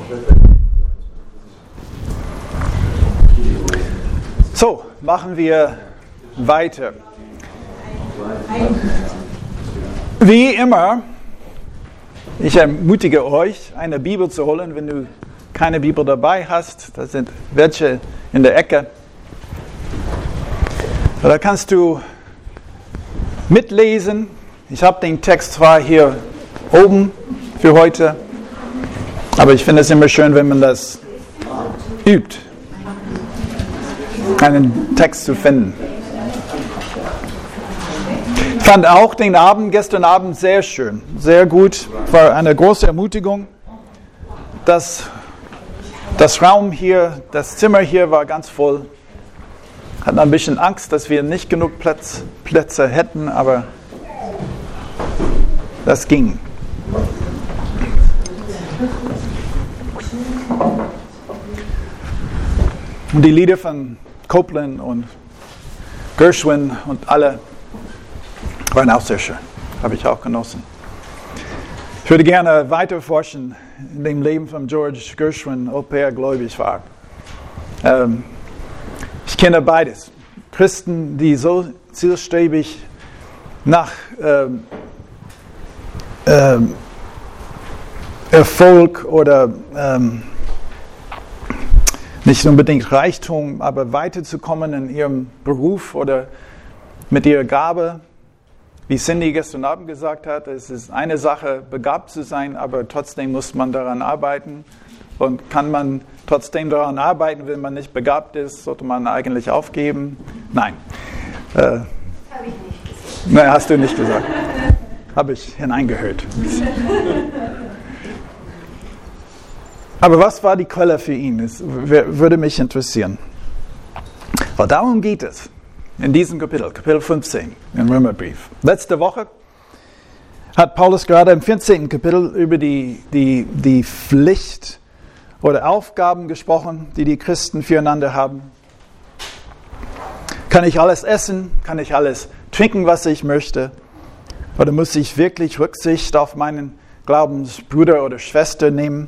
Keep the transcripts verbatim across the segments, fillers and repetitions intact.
So, machen wir weiter. Wie immer, ich ermutige euch, eine Bibel zu holen, wenn du keine Bibel dabei hast. Da sind welche in der Ecke. Da kannst du mitlesen. Ich habe den Text zwar hier oben für heute, aber ich finde es immer schön, wenn man das übt, einen Text zu finden. Ich fand auch den Abend, gestern Abend sehr schön, sehr gut, war eine große Ermutigung. Das, das Raum hier, das Zimmer hier war ganz voll. Hatten ein bisschen Angst, dass wir nicht genug Platz, Plätze hätten, aber das ging. Und die Lieder von Copeland und Gershwin und alle waren auch sehr schön. Habe ich auch genossen. Ich würde gerne weiter forschen in dem Leben von George Gershwin, ob er gläubig war. Ähm, ich kenne beides. Christen, die so zielstrebig nach ähm, ähm, Erfolg oder ähm, nicht unbedingt Reichtum, aber weiterzukommen in ihrem Beruf oder mit ihrer Gabe. Wie Cindy gestern Abend gesagt hat, es ist eine Sache, begabt zu sein, aber trotzdem muss man daran arbeiten. Und kann man trotzdem daran arbeiten, wenn man nicht begabt ist, sollte man eigentlich aufgeben? Nein. Äh, Habe ich nicht gesagt. Nein, hast du nicht gesagt. Habe ich hineingehört. Aber was war die Quelle für ihn? Das würde mich interessieren. Weil darum geht es in diesem Kapitel, Kapitel fünfzehn im Römerbrief. Letzte Woche hat Paulus gerade im vierzehnten Kapitel über die, die, die Pflicht oder Aufgaben gesprochen, die die Christen füreinander haben. Kann ich alles essen? Kann ich alles trinken, was ich möchte? Oder muss ich wirklich Rücksicht auf meinen Glaubensbruder oder Schwester nehmen?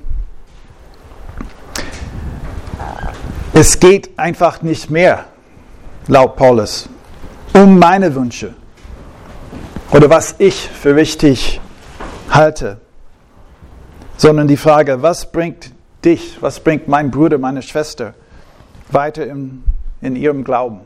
Es geht einfach nicht mehr, laut Paulus, um meine Wünsche oder was ich für wichtig halte, sondern die Frage, was bringt dich, was bringt mein Bruder, meine Schwester weiter in, in ihrem Glauben?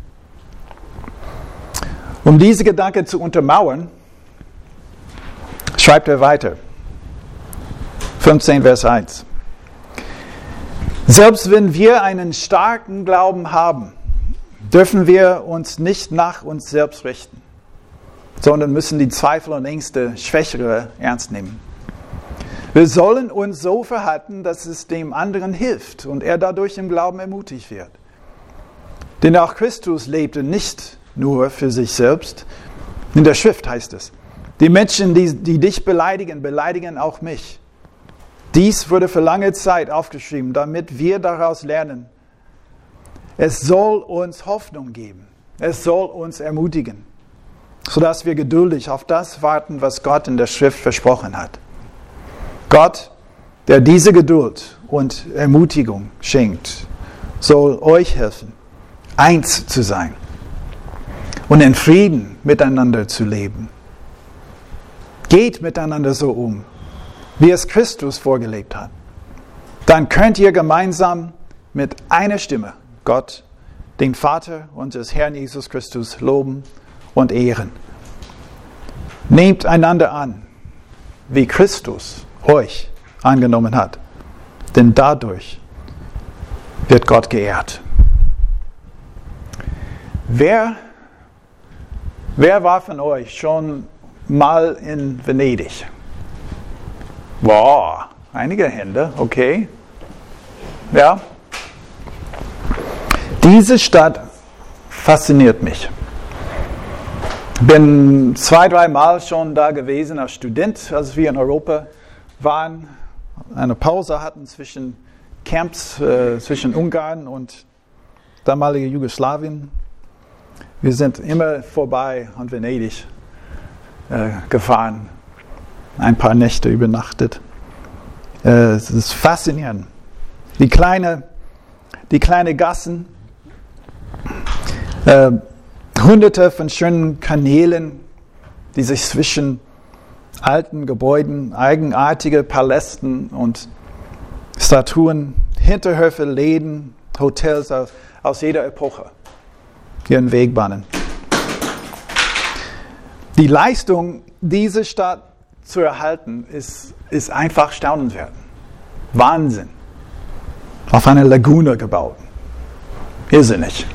Um diese Gedanken zu untermauern, schreibt er weiter. fünfzehn, Vers eins. Selbst wenn wir einen starken Glauben haben, dürfen wir uns nicht nach uns selbst richten, sondern müssen die Zweifel und Ängste Schwächere ernst nehmen. Wir sollen uns so verhalten, dass es dem anderen hilft und er dadurch im Glauben ermutigt wird. Denn auch Christus lebte nicht nur für sich selbst. In der Schrift heißt es, die Menschen, die, die dich beleidigen, beleidigen auch mich. Dies wurde für lange Zeit aufgeschrieben, damit wir daraus lernen. Es soll uns Hoffnung geben. Es soll uns ermutigen, sodass wir geduldig auf das warten, was Gott in der Schrift versprochen hat. Gott, der diese Geduld und Ermutigung schenkt, soll euch helfen, eins zu sein und in Frieden miteinander zu leben. Geht miteinander so um, wie es Christus vorgelebt hat. Dann könnt ihr gemeinsam mit einer Stimme Gott, den Vater unseres Herrn Jesus Christus, loben und ehren. Nehmt einander an, wie Christus euch angenommen hat, denn dadurch wird Gott geehrt. Wer, wer war von euch schon mal in Venedig? Wow, einige Hände, okay. Ja. Diese Stadt fasziniert mich. Ich bin zwei, drei Mal schon da gewesen als Student, als wir in Europa waren, eine Pause hatten zwischen Camps, äh, zwischen Ungarn und damalige Jugoslawien. Wir sind immer vorbei an Venedig äh, gefahren, ein paar Nächte übernachtet. Es ist faszinierend. Die kleine, die kleine Gassen, äh, hunderte von schönen Kanälen, die sich zwischen alten Gebäuden, eigenartige Palästen und Statuen, Hinterhöfe, Läden, Hotels aus, aus jeder Epoche ihren Weg bahnen. Die Leistung, diese Stadt zu erhalten, ist, ist einfach staunenswert. Wahnsinn. Auf einer Lagune gebaut. Irrsinnig.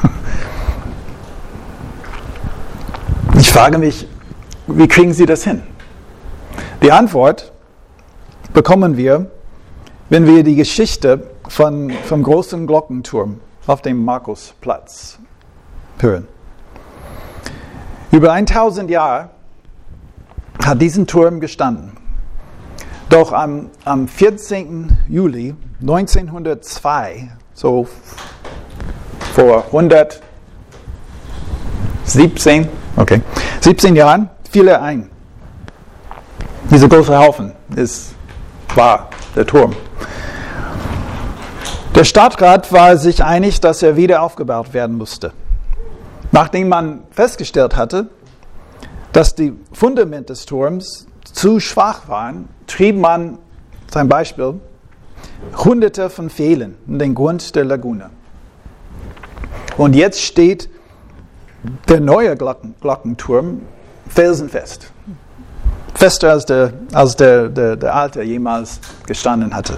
Ich frage mich, wie kriegen Sie das hin? Die Antwort bekommen wir, wenn wir die Geschichte von, vom großen Glockenturm auf dem Markusplatz hören. Über tausend Jahre hat diesen Turm gestanden. Doch am, am vierzehnten Juli neunzehnhundertzwei, so vor hundertsiebzehn, okay, siebzehn Jahren, fiel er ein. Dieser große Haufen ist, war der Turm. Der Stadtrat war sich einig, dass er wieder aufgebaut werden musste. Nachdem man festgestellt hatte, dass die Fundamente des Turms zu schwach waren, trieb man, zum Beispiel, hunderte von Pfählen in den Grund der Lagune. Und jetzt steht der neue Glocken, Glockenturm felsenfest. Fester als der, als der, der, der alte jemals gestanden hatte.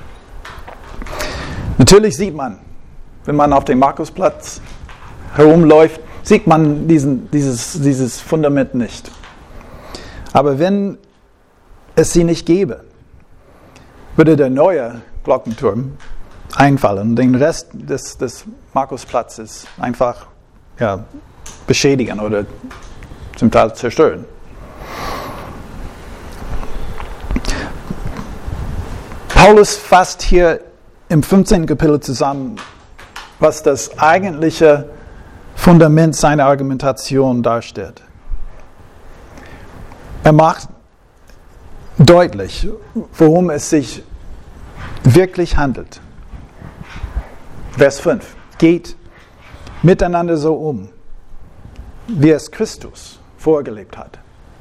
Natürlich sieht man, wenn man auf dem Markusplatz herumläuft, sieht man diesen, dieses, dieses Fundament nicht. Aber wenn es sie nicht gäbe, würde der neue Glockenturm einfallen und den Rest des, des Markusplatzes einfach ja, beschädigen oder zum Teil zerstören. Paulus fasst hier im fünfzehnten Kapitel zusammen, was das eigentliche Fundament seiner Argumentation darstellt. Er macht deutlich, worum es sich wirklich handelt. Vers fünf. Geht miteinander so um, wie es Christus vorgelebt hat.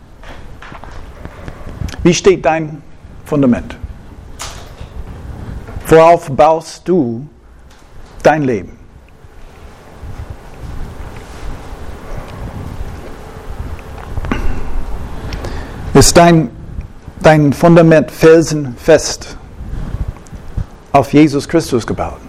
Wie steht dein Fundament? Worauf baust du dein Leben? Ist dein, dein Fundament felsenfest auf Jesus Christus gebaut?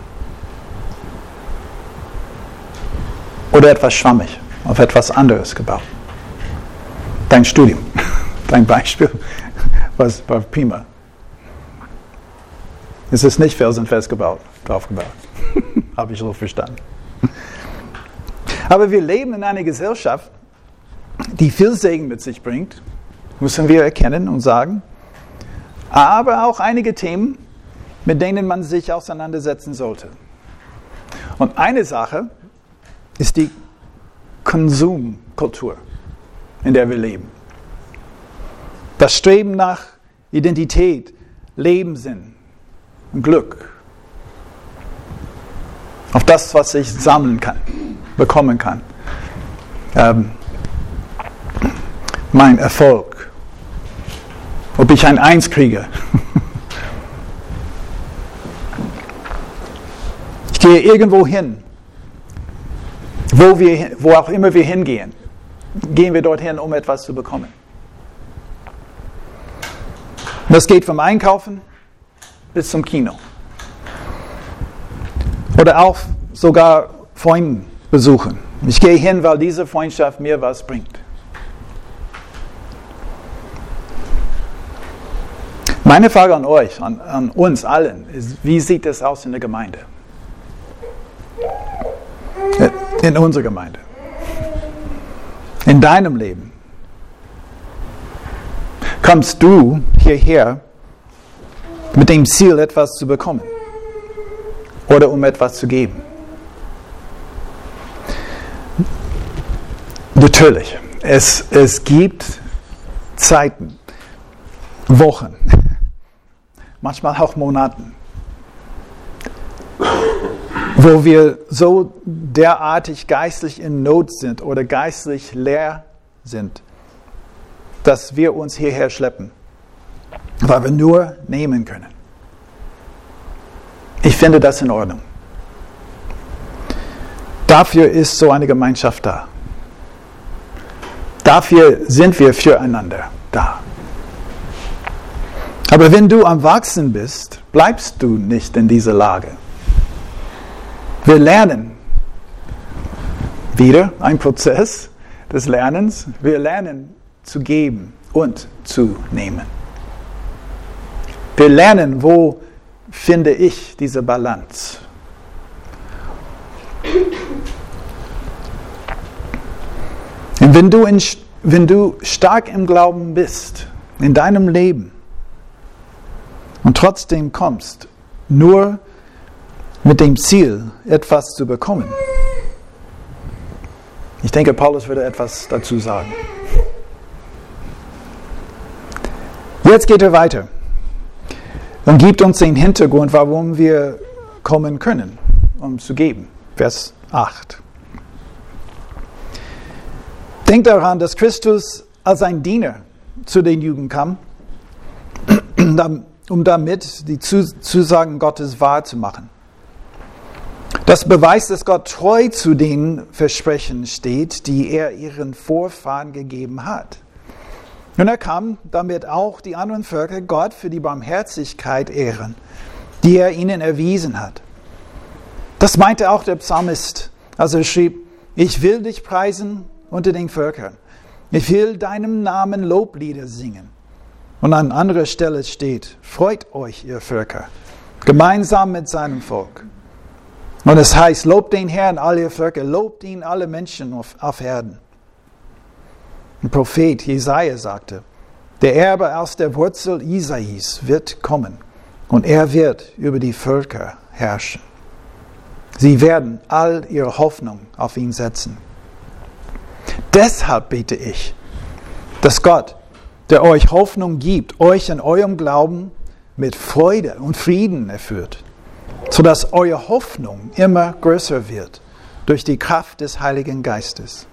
Oder etwas schwammig, auf etwas anderes gebaut? Dein Studium, dein Beispiel, was war prima. Es ist nicht felsenfest gebaut, drauf gebaut. Habe ich so verstanden. Aber wir leben in einer Gesellschaft, die viel Segen mit sich bringt, müssen wir erkennen und sagen, aber auch einige Themen, mit denen man sich auseinandersetzen sollte. Und eine Sache ist die Konsumkultur, in der wir leben. Das Streben nach Identität, Lebenssinn und Glück. Auf das, was ich sammeln kann, bekommen kann. Ähm, mein Erfolg. Ob ich ein Eins kriege. Ich gehe irgendwo hin. Wo, wir, wo auch immer wir hingehen, gehen wir dorthin, um etwas zu bekommen. Und das geht vom Einkaufen bis zum Kino. Oder auch sogar Freunde besuchen. Ich gehe hin, weil diese Freundschaft mir was bringt. Meine Frage an euch, an, an uns allen, ist, wie sieht es aus in der Gemeinde? In unserer Gemeinde. In deinem Leben. Kommst du hierher mit dem Ziel, etwas zu bekommen? Oder um etwas zu geben? Natürlich. Es, es gibt Zeiten, Wochen, manchmal auch Monaten, wo wir so derartig geistlich in Not sind oder geistlich leer sind, dass wir uns hierher schleppen, weil wir nur nehmen können. Ich finde das in Ordnung. Dafür ist so eine Gemeinschaft da. Dafür sind wir füreinander da. Aber wenn du am Wachsen bist, bleibst du nicht in dieser Lage. Wir lernen. Wieder ein Prozess des Lernens. Wir lernen zu geben und zu nehmen. Wir lernen, wo finde ich diese Balance. Und wenn du, in, wenn du stark im Glauben bist, in deinem Leben, und trotzdem kommst, nur mit dem Ziel, etwas zu bekommen. Ich denke, Paulus würde etwas dazu sagen. Jetzt geht er weiter und gibt uns den Hintergrund, warum wir kommen können, um zu geben. Vers acht. Denkt daran, dass Christus als ein Diener zu den Juden kam, um damit die Zusagen Gottes wahrzumachen. Das beweist, dass Gott treu zu den Versprechen steht, die er ihren Vorfahren gegeben hat. Und er kam, damit auch die anderen Völker Gott für die Barmherzigkeit ehren, die er ihnen erwiesen hat. Das meinte auch der Psalmist, als er schrieb, ich will dich preisen unter den Völkern. Ich will deinem Namen Loblieder singen. Und an anderer Stelle steht, freut euch, ihr Völker, gemeinsam mit seinem Volk. Und es heißt, lobt den Herrn, alle ihr Völker, lobt ihn, alle Menschen auf, auf Erden. Ein Prophet Jesaja sagte, der Erbe aus der Wurzel Isais wird kommen und er wird über die Völker herrschen. Sie werden all ihre Hoffnung auf ihn setzen. Deshalb bete ich, dass Gott, der euch Hoffnung gibt, euch in eurem Glauben mit Freude und Frieden erfüllt, sodass eure Hoffnung immer größer wird durch die Kraft des Heiligen Geistes.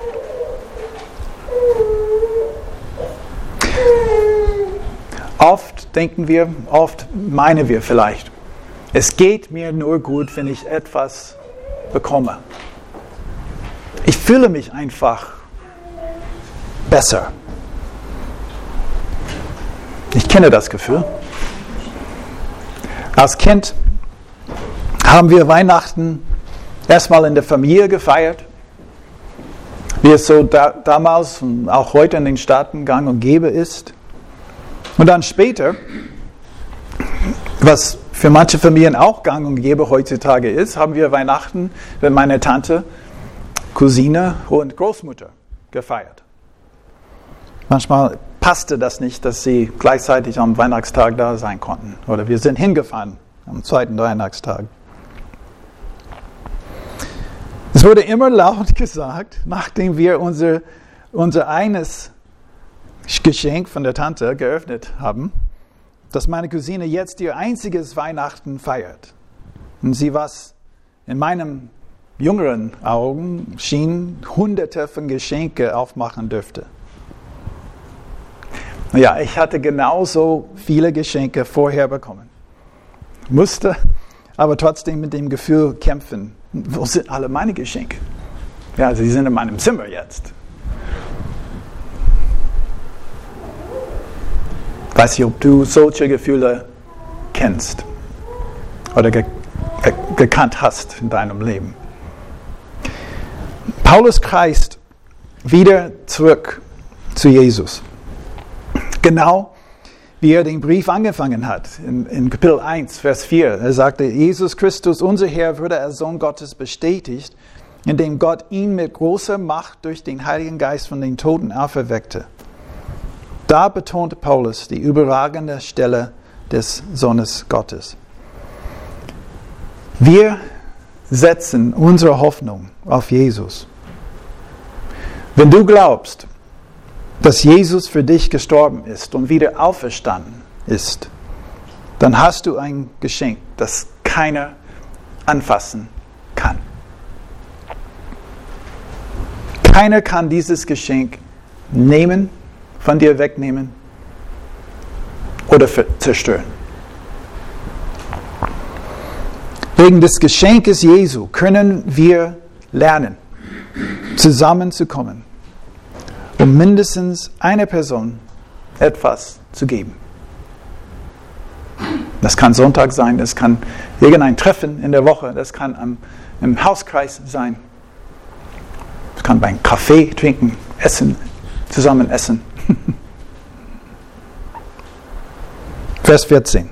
Oft denken wir, oft meinen wir vielleicht, es geht mir nur gut, wenn ich etwas bekomme. Ich fühle mich einfach besser. Ich kenne das Gefühl. Als Kind haben wir Weihnachten erstmal in der Familie gefeiert, wie es so da, damals und auch heute in den Staaten gang und gäbe ist. Und dann später, was für manche Familien auch gang und gäbe heutzutage ist, haben wir Weihnachten mit meiner Tante, Cousine und Großmutter gefeiert. Manchmal passte das nicht, dass sie gleichzeitig am Weihnachtstag da sein konnten. Oder wir sind hingefahren am zweiten Weihnachtstag. Es wurde immer laut gesagt, nachdem wir unser, unser eines Geschenk von der Tante geöffnet haben, dass meine Cousine jetzt ihr einziges Weihnachten feiert. Und sie, was in meinen jüngeren Augen schien, hunderte von Geschenke aufmachen dürfte. Ja, ich hatte genauso viele Geschenke vorher bekommen. Musste aber trotzdem mit dem Gefühl kämpfen, wo sind alle meine Geschenke? Ja, sie sind in meinem Zimmer jetzt. Ich weiß nicht, ob du solche Gefühle kennst oder ge- ge- gekannt hast in deinem Leben. Paulus kreist wieder zurück zu Jesus. Genau wie er den Brief angefangen hat, in, in Kapitel eins, Vers vier. Er sagte, Jesus Christus, unser Herr, wurde als Sohn Gottes bestätigt, indem Gott ihn mit großer Macht durch den Heiligen Geist von den Toten auferweckte. Da betonte Paulus die überragende Stelle des Sohnes Gottes. Wir setzen unsere Hoffnung auf Jesus. Wenn du glaubst, dass Jesus für dich gestorben ist und wieder auferstanden ist, dann hast du ein Geschenk, das keiner anfassen kann. Keiner kann dieses Geschenk nehmen, von dir wegnehmen oder zerstören. Wegen des Geschenkes Jesu können wir lernen, zusammenzukommen, um mindestens einer Person etwas zu geben. Das kann Sonntag sein, das kann irgendein Treffen in der Woche, das kann am, im Hauskreis sein. Das kann beim Kaffee trinken, essen, zusammen essen. Vers vierzehn.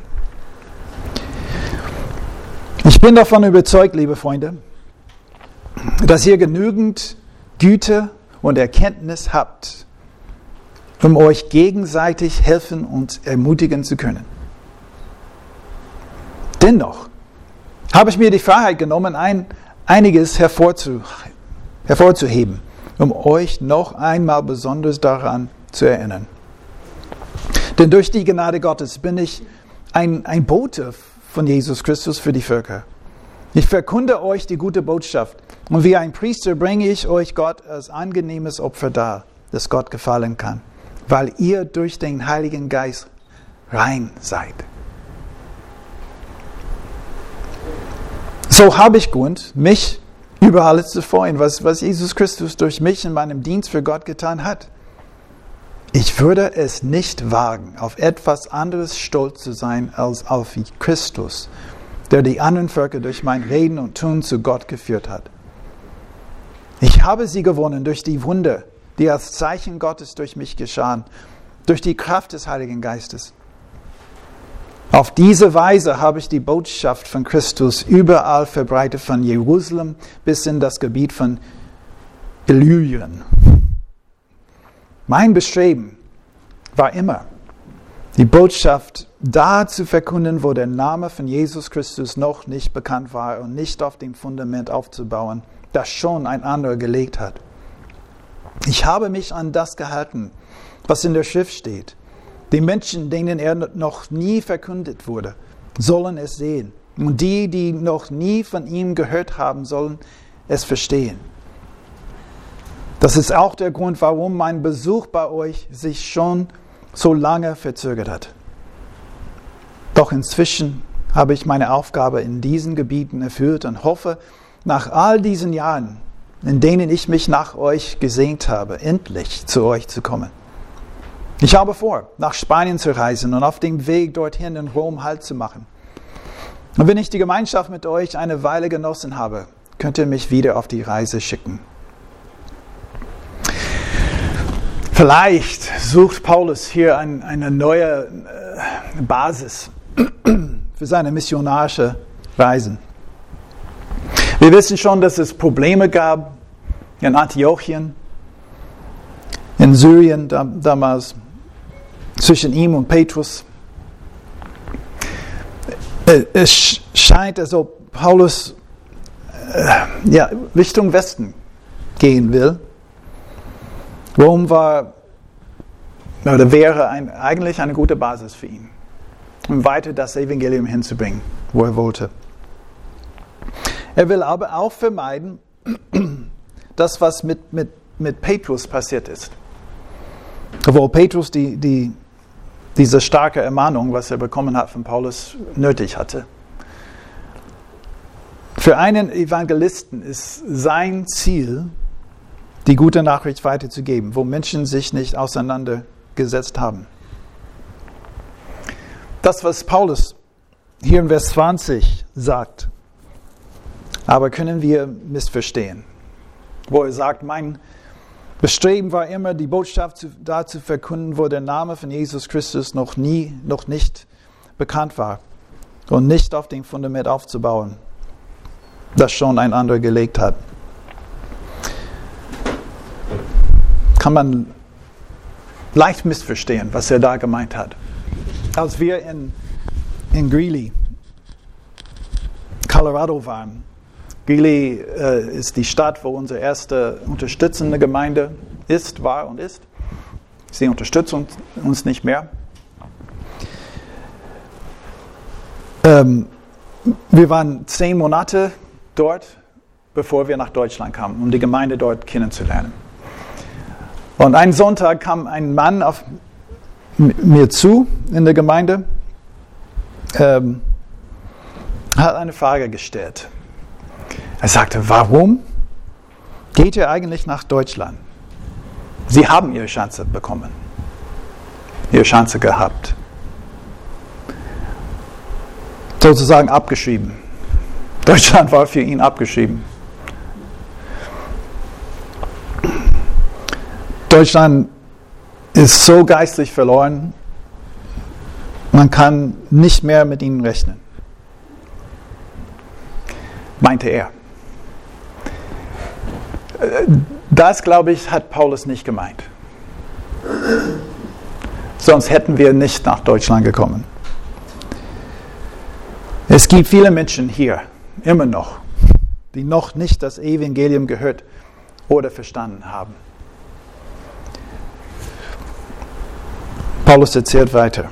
Ich bin davon überzeugt, liebe Freunde, dass ihr genügend Güte und Erkenntnis habt, um euch gegenseitig helfen und ermutigen zu können. Dennoch habe ich mir die Freiheit genommen, ein, einiges hervorzu, hervorzuheben, um euch noch einmal besonders daran zu erinnern. Denn durch die Gnade Gottes bin ich ein, ein Bote von Jesus Christus für die Völker. Ich verkunde euch die gute Botschaft und wie ein Priester bringe ich euch Gott als angenehmes Opfer dar, das Gott gefallen kann, weil ihr durch den Heiligen Geist rein seid. So habe ich Grund, mich über alles zu freuen, was, was Jesus Christus durch mich in meinem Dienst für Gott getan hat. Ich würde es nicht wagen, auf etwas anderes stolz zu sein, als auf Christus, der die anderen Völker durch mein Reden und Tun zu Gott geführt hat. Ich habe sie gewonnen durch die Wunder, die als Zeichen Gottes durch mich geschahen, durch die Kraft des Heiligen Geistes. Auf diese Weise habe ich die Botschaft von Christus überall verbreitet, von Jerusalem bis in das Gebiet von Illyrien. Mein Bestreben war immer, die Botschaft da zu verkünden, wo der Name von Jesus Christus noch nicht bekannt war und nicht auf dem Fundament aufzubauen, das schon ein anderer gelegt hat. Ich habe mich an das gehalten, was in der Schrift steht. Die Menschen, denen er noch nie verkündet wurde, sollen es sehen. Und die, die noch nie von ihm gehört haben, sollen es verstehen. Das ist auch der Grund, warum mein Besuch bei euch sich schon so lange verzögert hat. Doch inzwischen habe ich meine Aufgabe in diesen Gebieten erfüllt und hoffe, nach all diesen Jahren, in denen ich mich nach euch gesehnt habe, endlich zu euch zu kommen. Ich habe vor, nach Spanien zu reisen und auf dem Weg dorthin in Rom Halt zu machen. Und wenn ich die Gemeinschaft mit euch eine Weile genossen habe, könnt ihr mich wieder auf die Reise schicken. Vielleicht sucht Paulus hier ein, eine neue äh, Basis für seine missionarische Reisen. Wir wissen schon, dass es Probleme gab in Antiochien, in Syrien da, damals, zwischen ihm und Petrus. Es scheint, als ob Paulus äh, ja, Richtung Westen gehen will. Rom war oder wäre ein, eigentlich eine gute Basis für ihn, um weiter das Evangelium hinzubringen, wo er wollte. Er will aber auch vermeiden, das, was mit, mit, mit Petrus passiert ist. Obwohl Petrus die, die, diese starke Ermahnung, was er bekommen hat von Paulus, nötig hatte. Für einen Evangelisten ist sein Ziel, die gute Nachricht weiterzugeben, wo Menschen sich nicht auseinandergesetzt haben. Das, was Paulus hier in Vers zwanzig sagt, aber können wir missverstehen. Wo er sagt, mein Bestreben war immer, die Botschaft zu, da zu verkünden, wo der Name von Jesus Christus noch nie, noch nicht bekannt war und nicht auf dem Fundament aufzubauen, das schon ein anderer gelegt hat. Kann man leicht missverstehen, was er da gemeint hat. Als wir in, in Greeley, Colorado waren, Greeley äh, ist die Stadt, wo unsere erste unterstützende Gemeinde ist, war und ist. Sie unterstützt uns, uns nicht mehr. Ähm, wir waren zehn Monate dort, bevor wir nach Deutschland kamen, um die Gemeinde dort kennenzulernen. Und einen Sonntag kam ein Mann auf mir zu in der Gemeinde, ähm, hat eine Frage gestellt. Er sagte, warum geht ihr eigentlich nach Deutschland? Sie haben ihre Chance bekommen, ihre Chance gehabt. Sozusagen abgeschrieben. Deutschland war für ihn abgeschrieben. Deutschland ist so geistlich verloren, man kann nicht mehr mit ihnen rechnen, meinte er. Das, glaube ich, hat Paulus nicht gemeint. Sonst hätten wir nicht nach Deutschland gekommen. Es gibt viele Menschen hier, immer noch, die noch nicht das Evangelium gehört oder verstanden haben. Paulus erzählt weiter.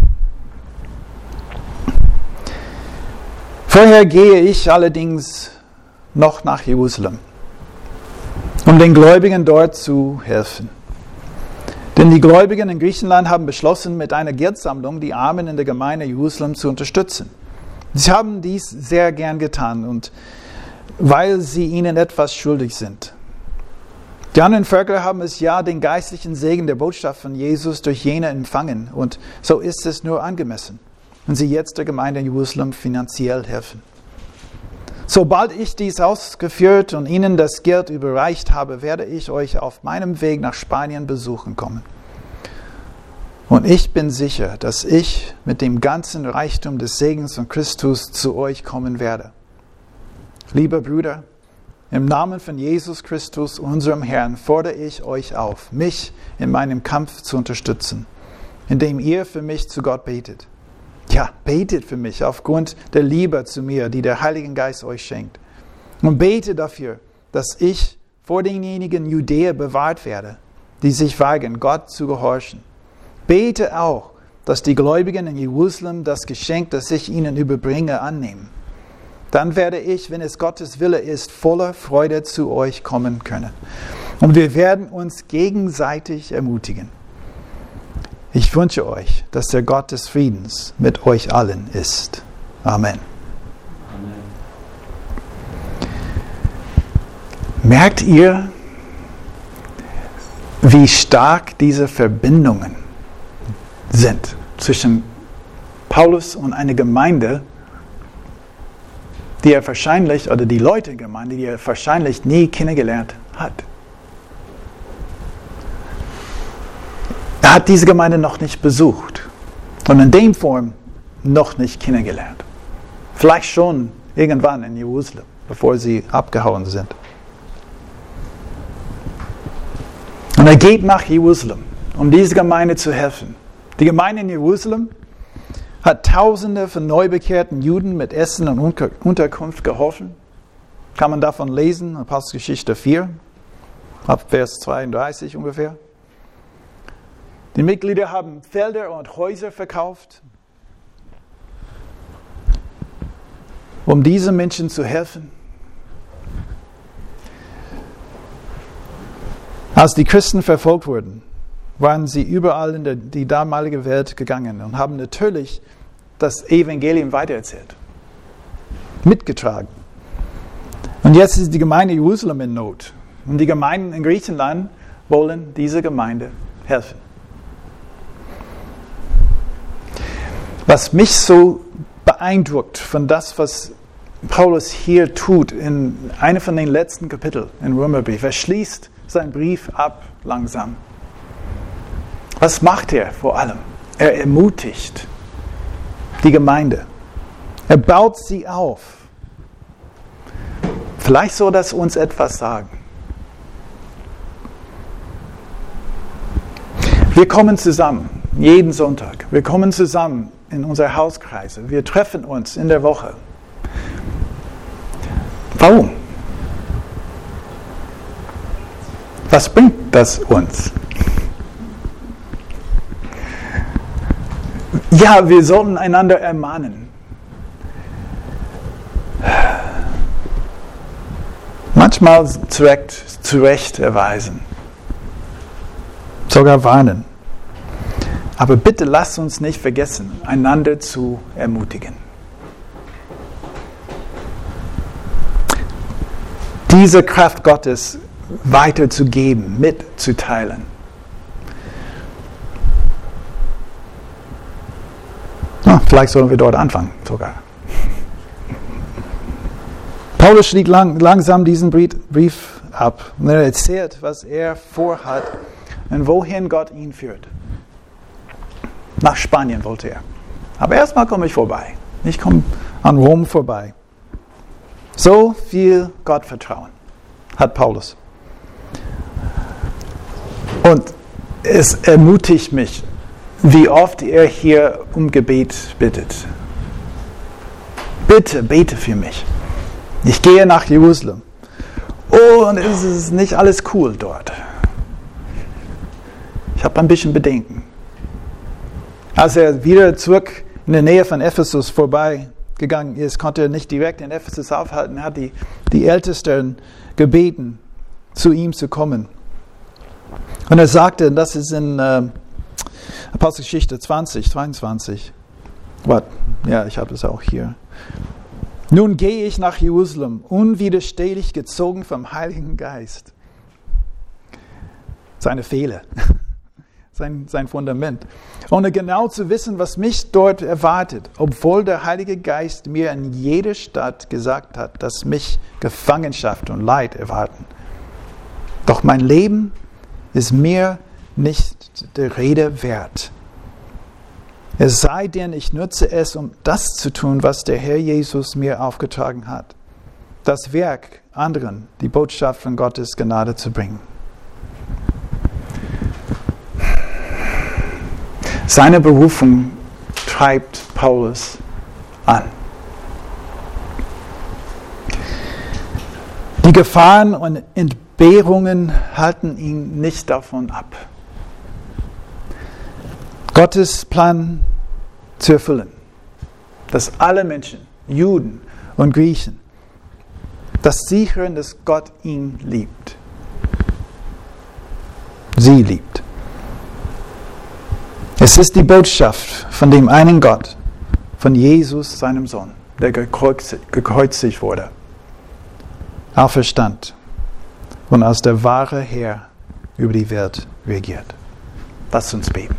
Vorher gehe ich allerdings noch nach Jerusalem, um den Gläubigen dort zu helfen. Denn die Gläubigen in Griechenland haben beschlossen, mit einer Geldsammlung die Armen in der Gemeinde Jerusalem zu unterstützen. Sie haben dies sehr gern getan, und weil sie ihnen etwas schuldig sind. Die anderen Völker haben es ja den geistlichen Segen der Botschaft von Jesus durch jene empfangen, und so ist es nur angemessen, wenn sie jetzt der Gemeinde in Jerusalem finanziell helfen. Sobald ich dies ausgeführt und ihnen das Geld überreicht habe, werde ich euch auf meinem Weg nach Spanien besuchen kommen. Und ich bin sicher, dass ich mit dem ganzen Reichtum des Segens von Christus zu euch kommen werde. Lieber Brüder, im Namen von Jesus Christus, unserem Herrn, fordere ich euch auf, mich in meinem Kampf zu unterstützen, indem ihr für mich zu Gott betet. Ja, betet für mich aufgrund der Liebe zu mir, die der Heilige Geist euch schenkt. Und bete dafür, dass ich vor denjenigen Judäer bewahrt werde, die sich weigern, Gott zu gehorchen. Bete auch, dass die Gläubigen in Jerusalem das Geschenk, das ich ihnen überbringe, annehmen. Dann werde ich, wenn es Gottes Wille ist, voller Freude zu euch kommen können. Und wir werden uns gegenseitig ermutigen. Ich wünsche euch, dass der Gott des Friedens mit euch allen ist. Amen. Amen. Merkt ihr, wie stark diese Verbindungen sind zwischen Paulus und einer Gemeinde, die er wahrscheinlich, oder die Leute in der Gemeinde, die er wahrscheinlich nie kennengelernt hat. Er hat diese Gemeinde noch nicht besucht und in dem Form noch nicht kennengelernt. Vielleicht schon irgendwann in Jerusalem, bevor sie abgehauen sind. Und er geht nach Jerusalem, um dieser Gemeinde zu helfen. Die Gemeinde in Jerusalem hat Tausende von neubekehrten Juden mit Essen und Unterkunft geholfen. Kann man davon lesen, Apostelgeschichte vier, ab Vers zweiunddreißig ungefähr. Die Mitglieder haben Felder und Häuser verkauft, um diesen Menschen zu helfen. Als die Christen verfolgt wurden, waren sie überall in der, die damalige Welt gegangen und haben natürlich das Evangelium weitererzählt, mitgetragen. Und jetzt ist die Gemeinde Jerusalem in Not. Und die Gemeinden in Griechenland wollen dieser Gemeinde helfen. Was mich so beeindruckt von das, was Paulus hier tut in einem von den letzten Kapiteln im Römerbrief, er schließt seinen Brief ab langsam. Was macht er vor allem? Er ermutigt die Gemeinde. Er baut sie auf. Vielleicht soll das uns etwas sagen. Wir kommen zusammen, jeden Sonntag. Wir kommen zusammen in unsere Hauskreise. Wir treffen uns in der Woche. Warum? Was bringt das uns? Ja, wir sollten einander ermahnen. manchmal zurecht, zurecht erweisen, sogar warnen. Aber bitte lasst uns nicht vergessen, einander zu ermutigen. Diese Kraft Gottes weiterzugeben, mitzuteilen. Oh, vielleicht sollen wir dort anfangen sogar. Paulus schließt lang, langsam diesen Brief ab und er erzählt, was er vorhat und wohin Gott ihn führt. Nach Spanien wollte er. Aber erstmal komme ich vorbei. Ich komme an Rom vorbei. So viel Gottvertrauen hat Paulus. Und es ermutigt mich, wie oft er hier um Gebet bittet. Bitte, bete für mich. Ich gehe nach Jerusalem. Oh, und es ist nicht alles cool dort. Ich habe ein bisschen Bedenken. Als er wieder zurück in der Nähe von Ephesus vorbeigegangen ist, konnte er nicht direkt in Ephesus aufhalten. Er hat die, die Ältesten gebeten, zu ihm zu kommen. Und er sagte, das ist in äh, Apostelgeschichte zwanzig, zweiundzwanzig. What? Ja, ich habe es auch hier. Nun gehe ich nach Jerusalem, unwiderstehlich gezogen vom Heiligen Geist. Seine Fehler. Sein, sein Fundament. Ohne genau zu wissen, was mich dort erwartet, obwohl der Heilige Geist mir in jeder Stadt gesagt hat, dass mich Gefangenschaft und Leid erwarten. Doch mein Leben ist mir nicht der Rede wert. Es sei denn, ich nutze es, um das zu tun, was der Herr Jesus mir aufgetragen hat. Das Werk, anderen die Botschaft von Gottes Gnade zu bringen. Seine Berufung treibt Paulus an. Die Gefahren und Entbehrungen halten ihn nicht davon ab, Gottes Plan zu erfüllen, dass alle Menschen, Juden und Griechen, das sichern, dass Gott ihn liebt. Sie liebt. Es ist die Botschaft von dem einen Gott, von Jesus, seinem Sohn, der gekreuzigt wurde, auferstand und als der wahre Herr über die Welt regiert. Lasst uns beten.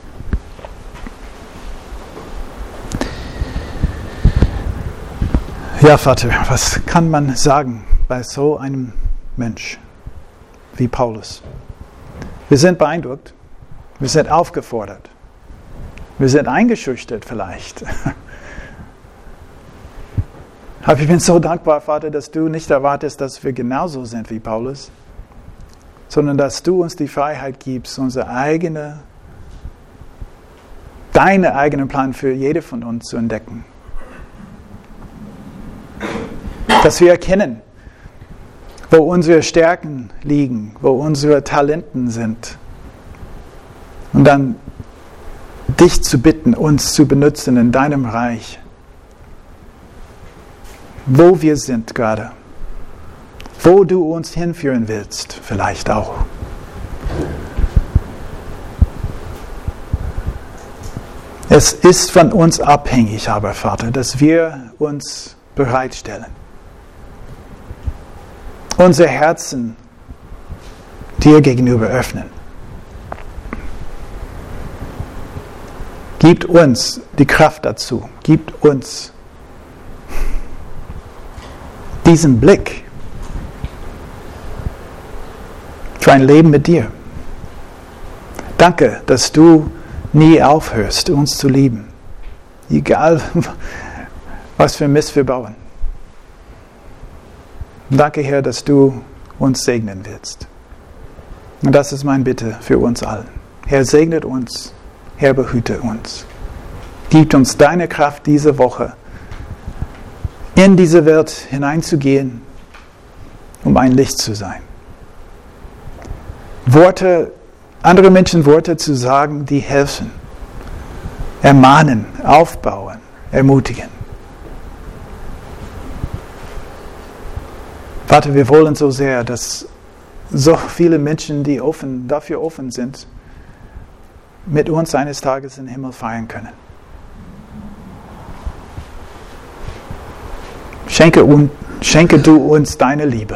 Ja, Vater, was kann man sagen bei so einem Mensch wie Paulus? Wir sind beeindruckt, wir sind aufgefordert, wir sind eingeschüchtert vielleicht. Aber ich bin so dankbar, Vater, dass du nicht erwartest, dass wir genauso sind wie Paulus, sondern dass du uns die Freiheit gibst, unsere eigene, deinen eigenen Plan für jede von uns zu entdecken. Dass wir erkennen, wo unsere Stärken liegen, wo unsere Talenten sind. Und dann dich zu bitten, uns zu benutzen in deinem Reich. Wo wir sind gerade. Wo du uns hinführen willst, vielleicht auch. Es ist von uns abhängig, aber Vater, dass wir uns bereitstellen. Unser Herzen dir gegenüber öffnen. Gib uns die Kraft dazu. Gib uns diesen Blick für ein Leben mit dir. Danke, dass du nie aufhörst, uns zu lieben. Egal, was für Mist wir bauen. Danke, Herr, dass du uns segnen willst. Und das ist meine Bitte für uns allen. Herr, segnet uns. Herr, behüte uns. Gib uns deine Kraft diese Woche, in diese Welt hineinzugehen, um ein Licht zu sein. Worte, andere Menschen Worte zu sagen, die helfen, ermahnen, aufbauen, ermutigen. Vater, wir wollen so sehr, dass so viele Menschen, die offen, dafür offen sind, mit uns eines Tages den Himmel feiern können. Schenke, un, schenke du uns deine Liebe,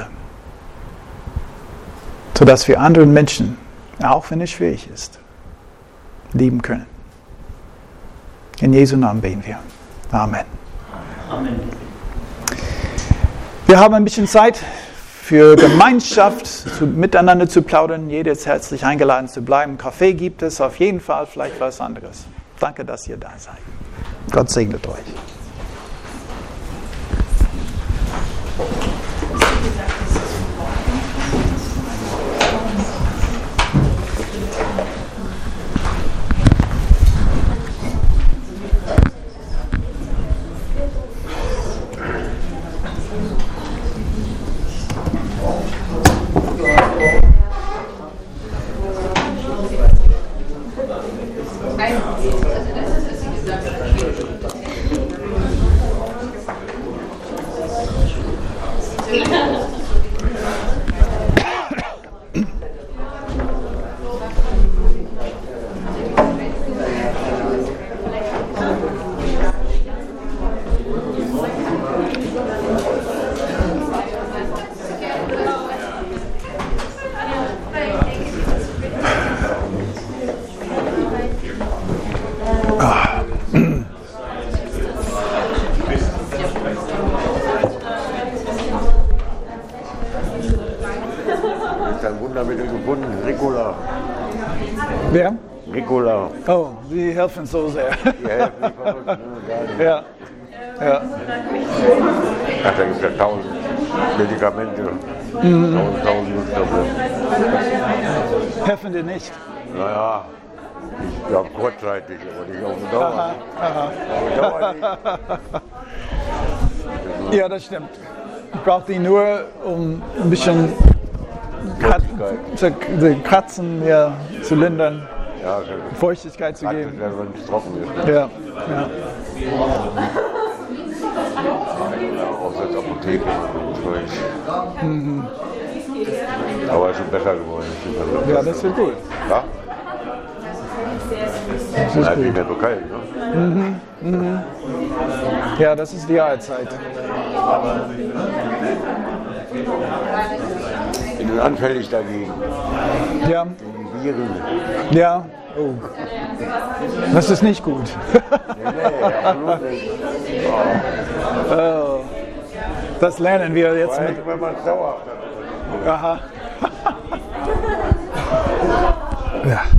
sodass wir anderen Menschen, auch wenn es schwierig ist, lieben können. In Jesu Namen beten wir. Amen. Amen. Wir haben ein bisschen Zeit für Gemeinschaft, zu, miteinander zu plaudern. Jeder ist herzlich eingeladen zu bleiben. Kaffee gibt es auf jeden Fall, vielleicht was anderes. Danke, dass ihr da seid. Gott segnet euch. Wer? Ricola. Oh, Sie helfen so sehr. Die helfen nicht verrückt. Ne? Ja. Ja. Ach, da gibt es ja tausend Medikamente. Mhm. Tausend, tausend Nutztabletten. Helfen dir nicht? Naja, ja, kurzzeitig, aber nicht auf die Dauer. Aha, aha. Auf die Dauer nicht. Ja, das stimmt. Ich brauche die nur, um ein bisschen Kat zu, zu kratzen, ja, zu lindern, ja, Feuchtigkeit zu Kratzen, geben. wenn es trocken ist. Ja, ja. Aus der Apotheke. Mhm. Aber es ist schon besser geworden. Ja, das wird gut. Ja? Das ist Ja, gut. nicht mehr so kalt, ne? Mhm. Mhm. Ja, das ist die Jahreszeit. Ich bin anfällig dagegen. Ja, Gegen die Viren. ja. Oh. Das ist nicht gut. Nee, nee, absolut nicht. Oh. Das lernen wir jetzt Vor allem, mit. wenn man es dauerhaft hat. Aha. Ja.